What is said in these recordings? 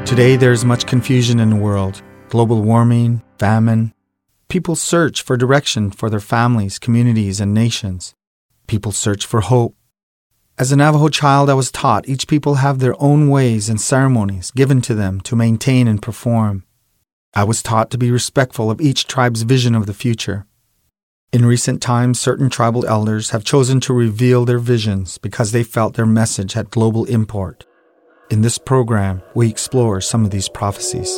Today there is much confusion in the world. Global warming, famine. People search for direction for their families, communities, and nations. People search for hope. As a Navajo child, I was taught each people have their own ways and ceremonies given to them to maintain and perform. I was taught to be respectful of each tribe's vision of the future. In recent times, certain tribal elders have chosen to reveal their visions because they felt their message had global import. In this program, we explore some of these prophecies.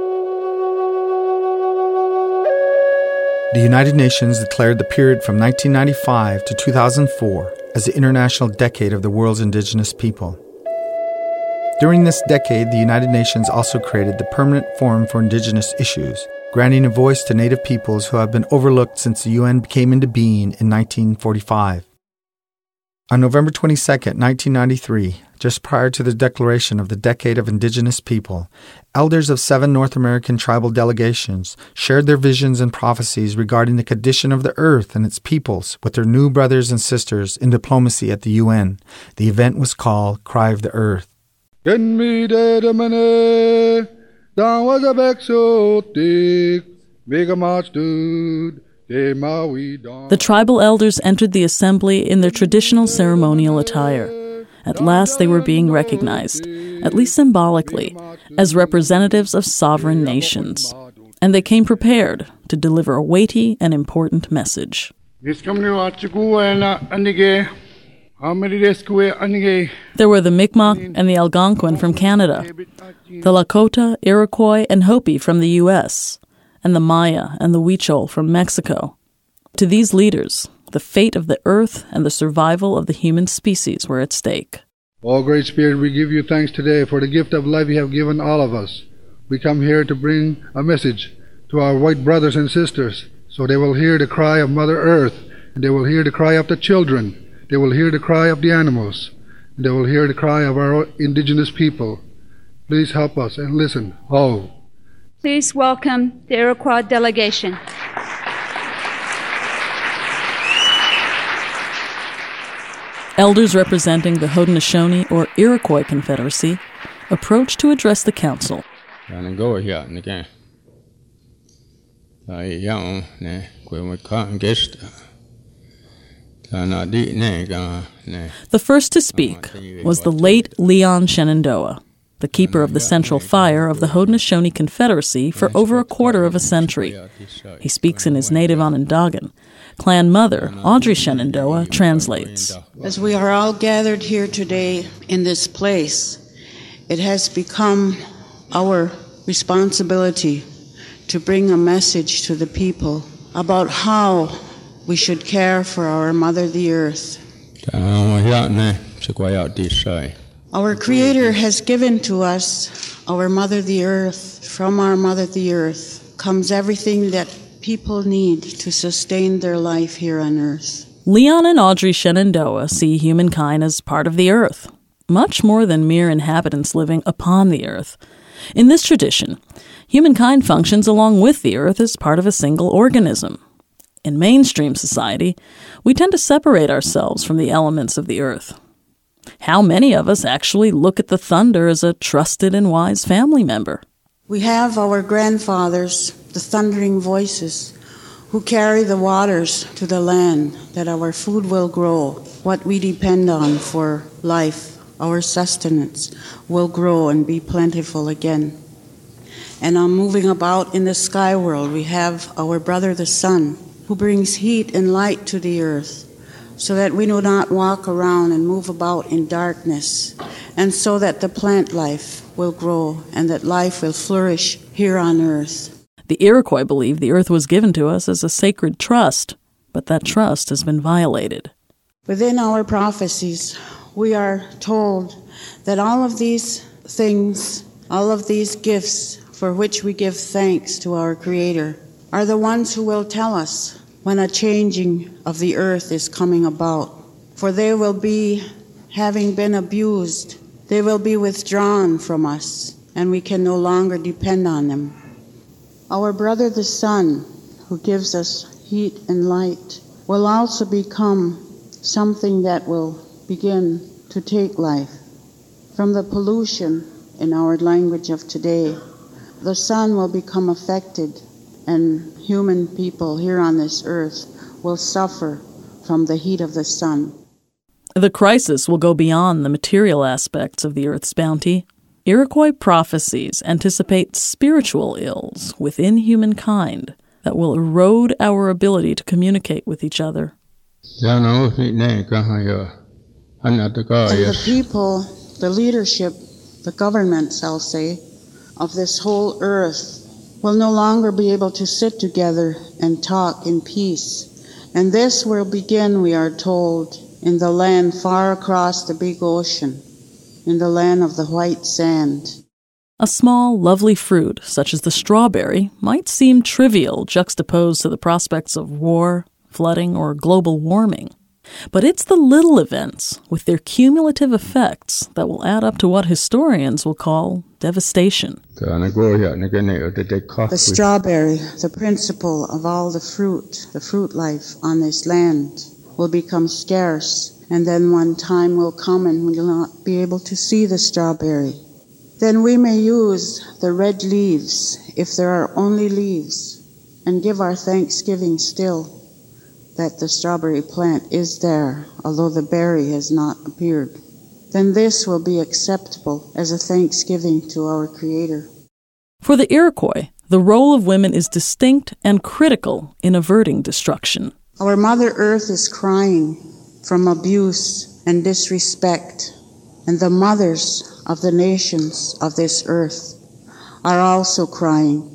The United Nations declared the period from 1995 to 2004 as the International Decade of the World's Indigenous People. During this decade, the United Nations also created the Permanent Forum for Indigenous Issues, granting a voice to Native peoples who have been overlooked since the UN came into being in 1945. On November 22, 1993, just prior to the declaration of the Decade of Indigenous People, elders of 7 North American tribal delegations shared their visions and prophecies regarding the condition of the earth and its peoples with their new brothers and sisters in diplomacy at the UN. The event was called Cry of the Earth. The tribal elders entered the assembly in their traditional ceremonial attire. At last they were being recognized, at least symbolically, as representatives of sovereign nations. And they came prepared to deliver a weighty and important message. There were the Mi'kmaq and the Algonquin from Canada, the Lakota, Iroquois, and Hopi from the U.S., and the Maya and the Huichol from Mexico. To these leaders, the fate of the earth and the survival of the human species were at stake. Oh, Great Spirit, we give you thanks today for the gift of life you have given all of us. We come here to bring a message to our white brothers and sisters, so they will hear the cry of Mother Earth, and they will hear the cry of the children, they will hear the cry of the animals, and they will hear the cry of our indigenous people. Please help us and listen. Oh. Please welcome the Iroquois delegation. Elders representing the Haudenosaunee or Iroquois Confederacy approached to address the council. The first to speak was the late Leon Shenandoah, the keeper of the central fire of the Haudenosaunee Confederacy for over a quarter of a century. He speaks in his native Onondagan. Clan mother, Audrey Shenandoah, translates. As we are all gathered here today in this place, it has become our responsibility to bring a message to the people about how we should care for our Mother the Earth. Our Creator has given to us our Mother the Earth. From our Mother the Earth comes everything that people need to sustain their life here on Earth. Leon and Audrey Shenandoah see humankind as part of the Earth, much more than mere inhabitants living upon the Earth. In this tradition, humankind functions along with the Earth as part of a single organism. In mainstream society, we tend to separate ourselves from the elements of the Earth. How many of us actually look at the thunder as a trusted and wise family member? We have our grandfathers, the thundering voices, who carry the waters to the land that our food will grow. What we depend on for life, our sustenance, will grow and be plentiful again. And on moving about in the sky world, we have our brother the sun, who brings heat and light to the earth, so that we do not walk around and move about in darkness, and so that the plant life will grow and that life will flourish here on earth. The Iroquois believe the earth was given to us as a sacred trust, but that trust has been violated. Within our prophecies, we are told that all of these things, all of these gifts for which we give thanks to our Creator, are the ones who will tell us when a changing of the earth is coming about. For they will be, having been abused, they will be withdrawn from us, and we can no longer depend on them. Our brother the sun, who gives us heat and light, will also become something that will begin to take life. From the pollution in our language of today, the sun will become affected, and human people here on this earth will suffer from the heat of the sun. The crisis will go beyond the material aspects of the earth's bounty. Iroquois prophecies anticipate spiritual ills within humankind that will erode our ability to communicate with each other. And the people, the leadership, the governments, I'll say, of this whole earth will no longer be able to sit together and talk in peace. And this will begin, we are told, in the land far across the big ocean, in the land of the white sand. A small, lovely fruit, such as the strawberry, might seem trivial juxtaposed to the prospects of war, flooding, or global warming. But it's the little events, with their cumulative effects, that will add up to what historians will call devastation. The strawberry, the principle of all the fruit life on this land, will become scarce, and then one time will come and we will not be able to see the strawberry. Then we may use the red leaves, if there are only leaves, and give our thanksgiving still that the strawberry plant is there, although the berry has not appeared. Then this will be acceptable as a thanksgiving to our Creator. For the Iroquois, the role of women is distinct and critical in averting destruction. Our Mother Earth is crying from abuse and disrespect, and the mothers of the nations of this earth are also crying.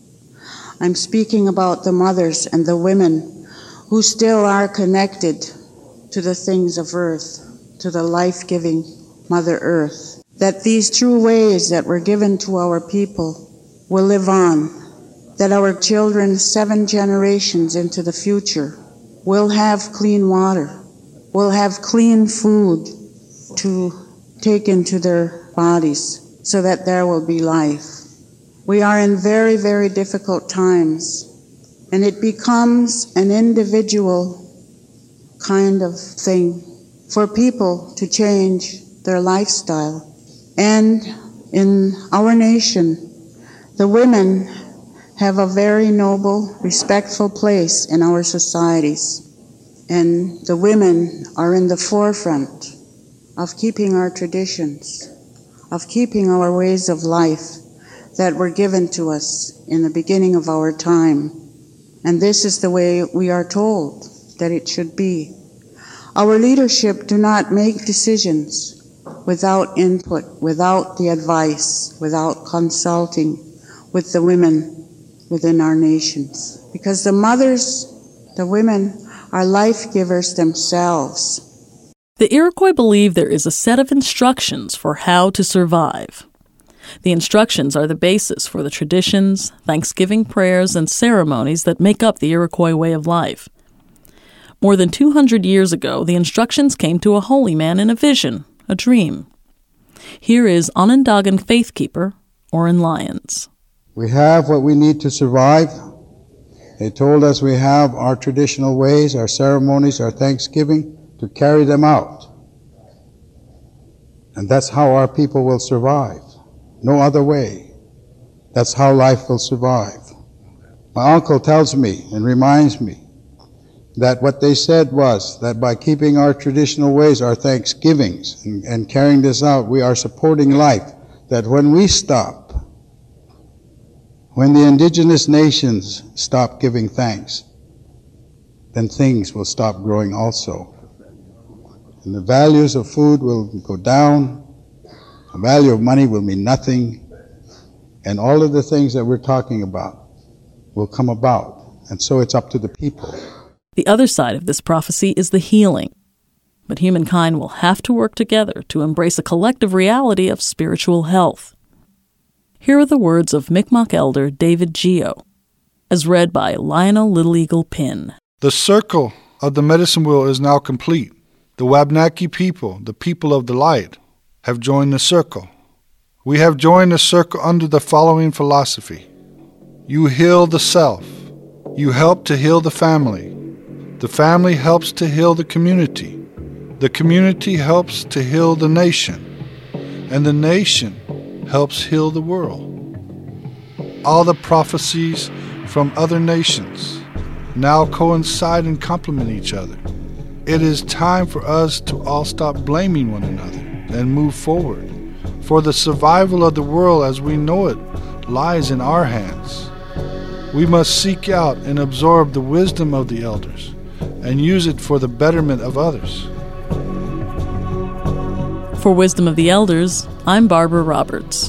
I'm speaking about the mothers and the women who still are connected to the things of earth, to the life-giving Mother Earth, that these true ways that were given to our people will live on, that our children 7 generations into the future will have clean water, will have clean food to take into their bodies so that there will be life. We are in very, very difficult times, and it becomes an individual kind of thing for people to change their lifestyle. And in our nation, the women have a very noble, respectful place in our societies. And the women are in the forefront of keeping our traditions, of keeping our ways of life that were given to us in the beginning of our time. And this is the way we are told that it should be. Our leadership do not make decisions without input, without the advice, without consulting with the women within our nations. Because the mothers, the women, are life givers themselves. The Iroquois believe there is a set of instructions for how to survive. The instructions are the basis for the traditions, thanksgiving prayers, and ceremonies that make up the Iroquois way of life. More than 200 years ago, the instructions came to a holy man in a vision, a dream. Here is Onondagan faithkeeper, Oren Lyons. We have what we need to survive. They told us we have our traditional ways, our ceremonies, our thanksgiving, to carry them out. And that's how our people will survive. No other way. That's how life will survive. My uncle tells me and reminds me that what they said was that by keeping our traditional ways, our thanksgivings, and carrying this out, we are supporting life. That when we stop, when the indigenous nations stop giving thanks, then things will stop growing also. And the values of food will go down, the value of money will mean nothing, and all of the things that we're talking about will come about. And so it's up to the people. The other side of this prophecy is the healing. But humankind will have to work together to embrace a collective reality of spiritual health. Here are the words of Mi'kmaq elder David Geo, as read by Lionel Little Eagle Pinn. The circle of the medicine wheel is now complete. The Wabanaki people, the people of the light, have joined the circle. We have joined the circle under the following philosophy. You heal the self. You help to heal the family. The family helps to heal the community. The community helps to heal the nation. And the nation helps heal the world. All the prophecies from other nations now coincide and complement each other. It is time for us to all stop blaming one another and move forward. For the survival of the world as we know it lies in our hands. We must seek out and absorb the wisdom of the elders and use it for the betterment of others. For Wisdom of the Elders, I'm Barbara Roberts.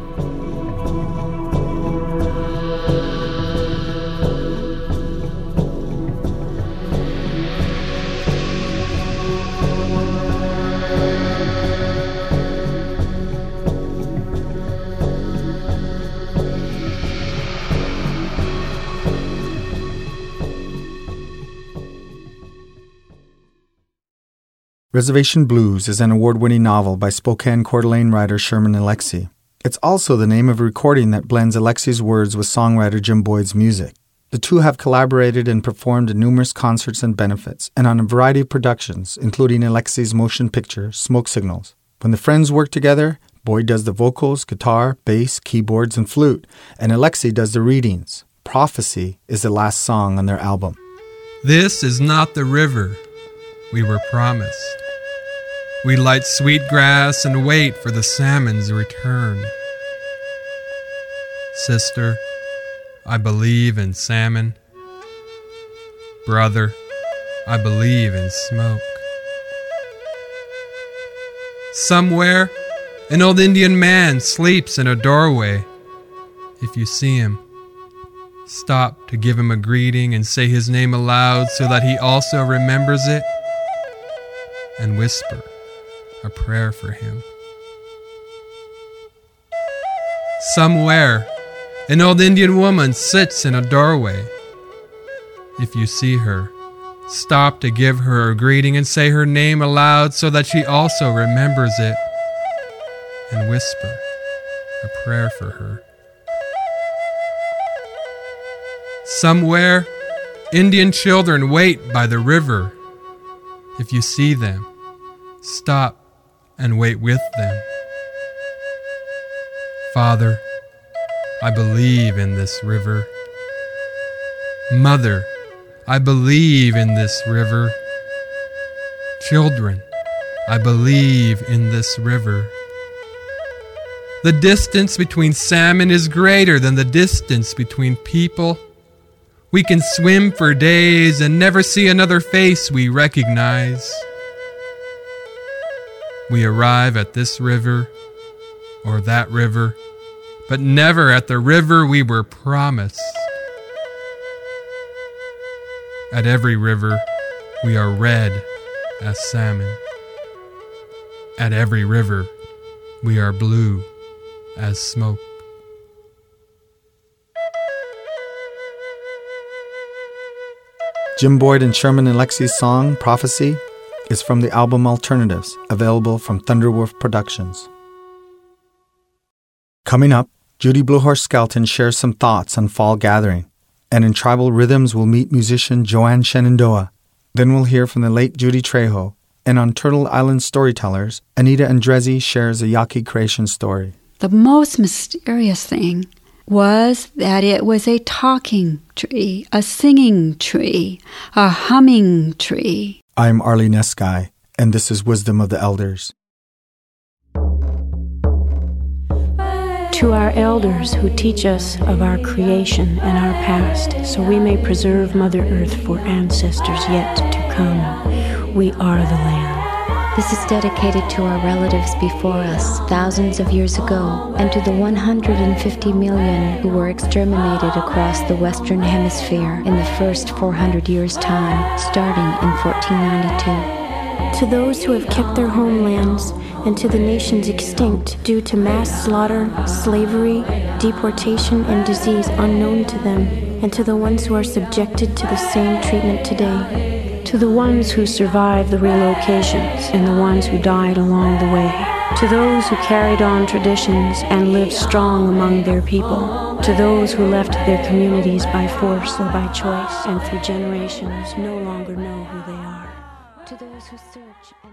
Reservation Blues is an award-winning novel by Spokane Coeur d'Alene writer Sherman Alexie. It's also the name of a recording that blends Alexie's words with songwriter Jim Boyd's music. The two have collaborated and performed in numerous concerts and benefits, and on a variety of productions, including Alexie's motion picture, Smoke Signals. When the friends work together, Boyd does the vocals, guitar, bass, keyboards, and flute, and Alexie does the readings. Prophecy is the last song on their album. This is not the river we were promised. We light sweet grass and wait for the salmon's return. Sister, I believe in salmon. Brother, I believe in smoke. Somewhere, an old Indian man sleeps in a doorway. If you see him, stop to give him a greeting and say his name aloud so that he also remembers it, and whisper a prayer for him. Somewhere, an old Indian woman sits in a doorway. If you see her, stop to give her a greeting and say her name aloud so that she also remembers it, and whisper a prayer for her. Somewhere, Indian children wait by the river. If you see them, stop and wait with them. Father, I believe in this river. Mother, I believe in this river. Children, I believe in this river. The distance between salmon is greater than the distance between people. We can swim for days and never see another face we recognize. We arrive at this river or that river, but never at the river we were promised. At every river, we are red as salmon. At every river, we are blue as smoke. Jim Boyd and Sherman Alexie's song, Prophecy, is from the album Alternatives, available from Thunderwolf Productions. Coming up, Judy Bluehorse Skelton shares some thoughts on Fall Gathering, and in Tribal Rhythms we'll meet musician Joanne Shenandoah. Then we'll hear from the late Judy Trejo, and on Turtle Island Storytellers, Anita Andrezzi shares a Yaqui creation story. The most mysterious thing was that it was a talking tree, a singing tree, a humming tree. I'm Arlene Eskai, and this is Wisdom of the Elders. To our elders who teach us of our creation and our past, so we may preserve Mother Earth for ancestors yet to come, we are the land. This is dedicated to our relatives before us, thousands of years ago, and to the 150 million who were exterminated across the Western Hemisphere in the first 400 years' time, starting in 1492. To those who have kept their homelands, and to the nations extinct due to mass slaughter, slavery, deportation, and disease unknown to them, and to the ones who are subjected to the same treatment today. To the ones who survived the relocations and the ones who died along the way. To those who carried on traditions and lived strong among their people. To those who left their communities by force or by choice and through generations no longer know who they are. To those who search and